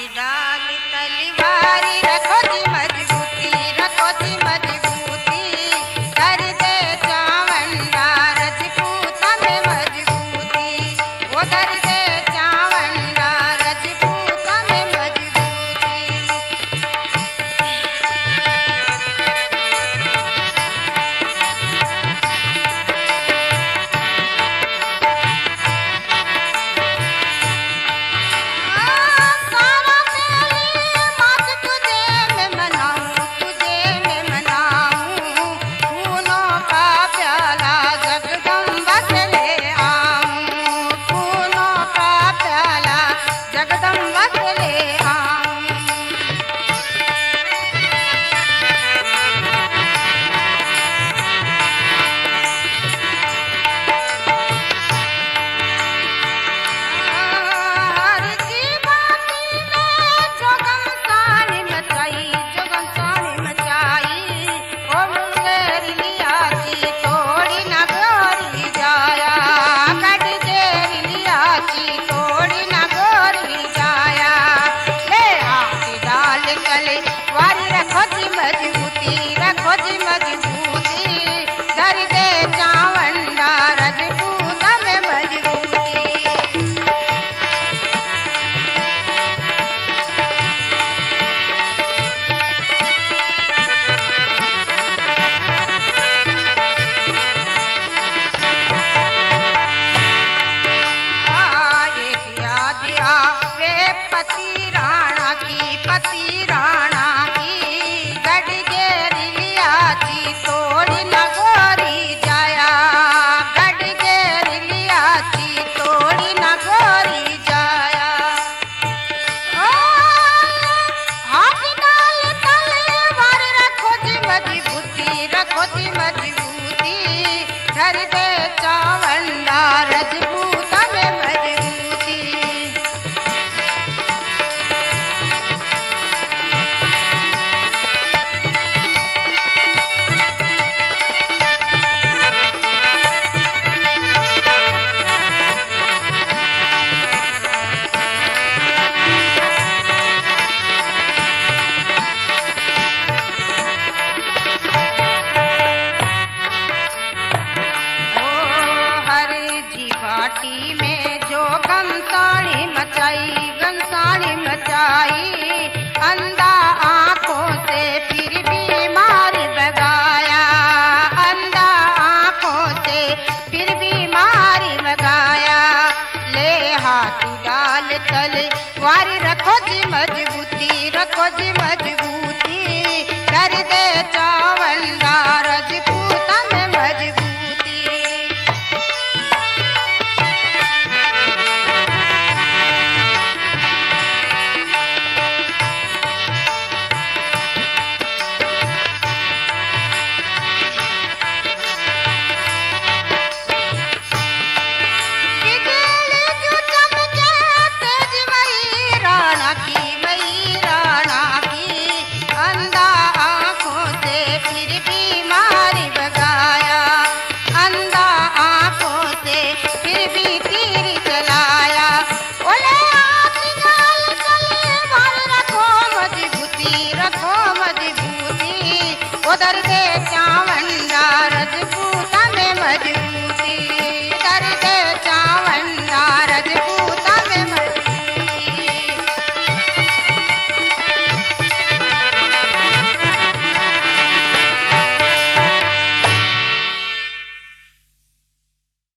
डाल तलवारी रखो जी मजबूती, रखो जी मजबूती, कर दे चावंडा रजपूत में मजबूती, वो कर दे चावंडा रजपूत में मजबूती। पति राणा की गडगेर लिया जी तोड़ी नगोरी जाया, गडगेर लिया जी तोड़ी नगोरी जाया। हाथ डाल तलवार रखो जी मजबूती, रखो जी मजबूती, कर दे चावंडा रजपूत में मजबूती। घाटी में जो गमसाणी मचाई, अंधा आंखों से फिर भी मार भगाया, अंधा आंखों से फिर भी मार भगाया। ले हाथ डाल तलवार